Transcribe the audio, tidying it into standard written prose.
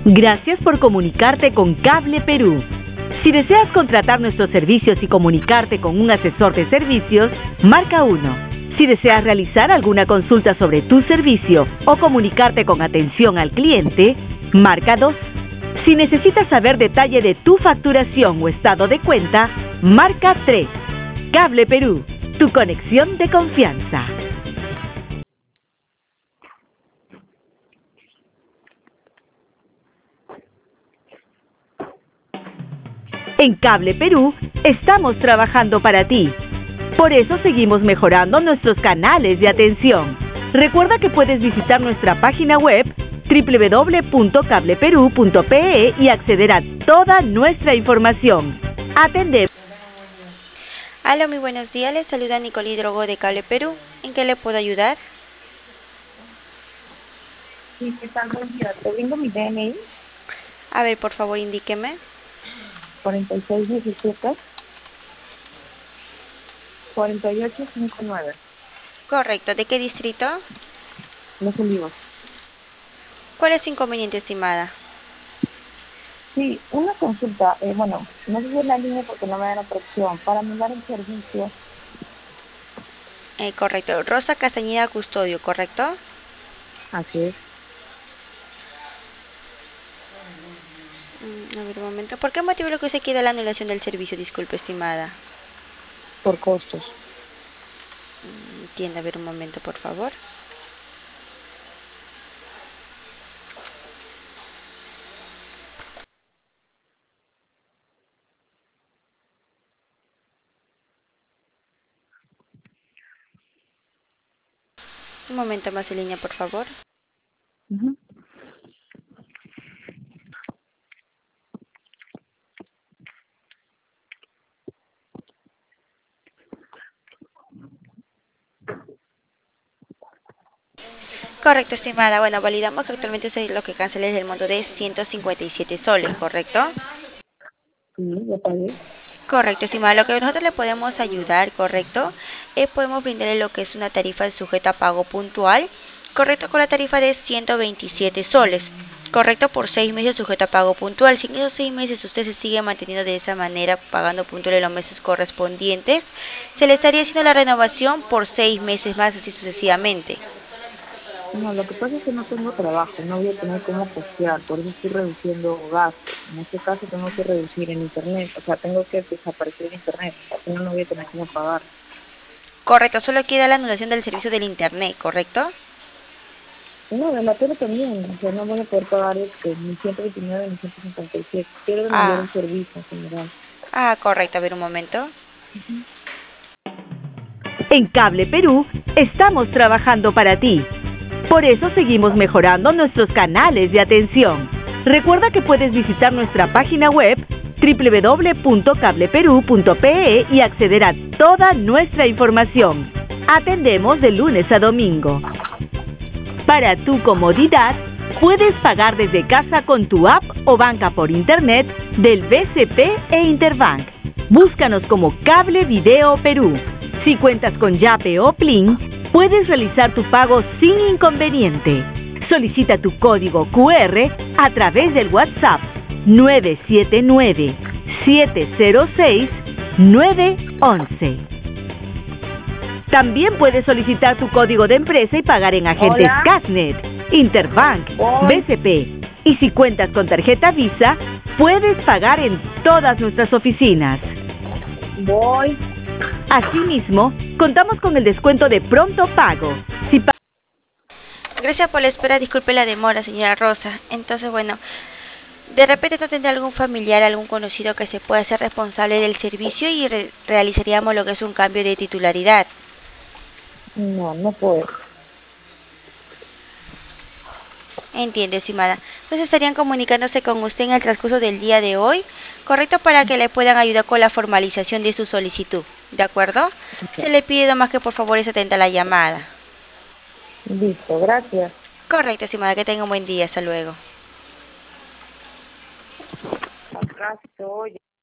Gracias por comunicarte con Cable Perú. Si deseas contratar nuestros servicios y comunicarte con un asesor de servicios, marca 1. Si deseas realizar alguna consulta sobre tu servicio o comunicarte con atención al cliente, marca 2. Si necesitas saber detalle de tu facturación o estado de cuenta, marca 3. Cable Perú, tu conexión de confianza. En Cable Perú estamos trabajando para ti. Por eso seguimos mejorando nuestros canales de atención. Recuerda que puedes visitar nuestra página web www.cableperu.pe y acceder a toda nuestra información. Atendemos. Hola, muy buenos días. Les saluda Nicole Drogo de Cable Perú. ¿En qué le puedo ayudar? Sí, ¿qué tal? Buenos días. Te brindo mi DNI, A ver, por favor, indíqueme. 4617 4859. Correcto. ¿De qué distrito? Los Olivos. ¿Cuál es su inconveniente, estimada? Sí, una consulta. Bueno, no sé si es la línea porque no me dan otra opción. Para anular el servicio. Correcto. Rosa Castañeda Custodio, ¿correcto? Así es. A ver, un momento. ¿Por qué motivo lo que usted quiere la anulación del servicio? Disculpe, estimada. Por costos. Entienda, a ver un momento, por favor. Un momento más en línea, por favor. Ujú. Correcto, estimada. Bueno, validamos que actualmente usted lo que cancela es el monto de 157 soles, ¿correcto? Sí, ya pagué. Correcto, estimada. Lo que nosotros le podemos ayudar, ¿correcto? Podemos brindarle lo que es una tarifa sujeta a pago puntual, ¿correcto? Con la tarifa de 127 soles, ¿correcto? Por 6 meses sujeto a pago puntual. Si en esos 6 meses usted se sigue manteniendo de esa manera, pagando puntual en los meses correspondientes, se le estaría haciendo la renovación por 6 meses más, así sucesivamente. No, lo que pasa es que no tengo trabajo, no voy a tener cómo costear, por eso estoy reduciendo gastos. En este caso tengo que reducir en internet, o sea, tengo que desaparecer en internet, si no, no voy a tener cómo pagar. Correcto, solo queda la anulación del servicio del internet, ¿correcto? No, de la tele también, o sea, no voy a poder pagar ni 129 ni 157. Quiero devolver Ah, el servicio en general. correcto, a ver un momento. Ujú. En Cable Perú estamos trabajando para ti. Por eso seguimos mejorando nuestros canales de atención. Recuerda que puedes visitar nuestra página web www.cableperu.pe y acceder a toda nuestra información. Atendemos de lunes a domingo. Para tu comodidad, puedes pagar desde casa con tu app o banca por internet del BCP e Interbank. Búscanos como Cable Video Perú. Si cuentas con Yape o Plin, puedes realizar tu pago sin inconveniente. Solicita tu código QR a través del WhatsApp 979-706-911. También puedes solicitar tu código de empresa y pagar en agentes Hola. Casnet, Interbank, BCP. Y si cuentas con tarjeta Visa, puedes pagar en todas nuestras oficinas. Voy. Asimismo, contamos con el descuento de pronto pago. Gracias por la espera, disculpe la demora, señora Rosa. Entonces, bueno, de repente no tendrá algún familiar, algún conocido que se pueda hacer responsable del servicio y realizaríamos lo que es un cambio de titularidad. No, no puedo. Entiende, estimada. Entonces estarían comunicándose con usted en el transcurso del día de hoy, ¿correcto? Para que le puedan ayudar con la formalización de su solicitud, ¿de acuerdo? Se le pide nomás que por favor se atenta a la llamada. Listo, gracias. Correcto, estimada, que tenga un buen día. Hasta luego. Acá estoy.